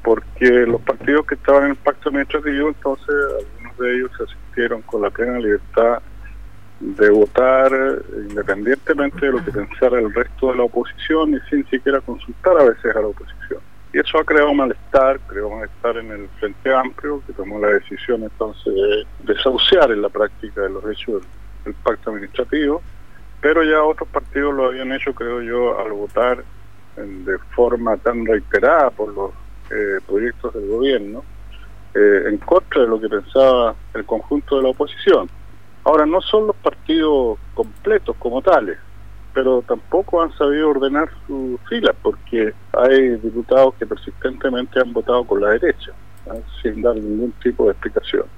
porque los partidos que estaban en el pacto administrativo, entonces algunos de ellos se asistieron con la plena libertad de votar independientemente de lo que pensara el resto de la oposición y sin siquiera consultar a veces a la oposición. Y eso ha creado malestar en el Frente Amplio, que tomó la decisión entonces de desahuciar en la práctica de los hechos del pacto administrativo, pero ya otros partidos lo habían hecho, creo yo, al votar de forma tan reiterada por los proyectos del gobierno, en contra de lo que pensaba el conjunto de la oposición. Ahora, no son los partidos completos como tales, pero tampoco han sabido ordenar sus filas, porque hay diputados que persistentemente han votado con la derecha, sin dar ningún tipo de explicación.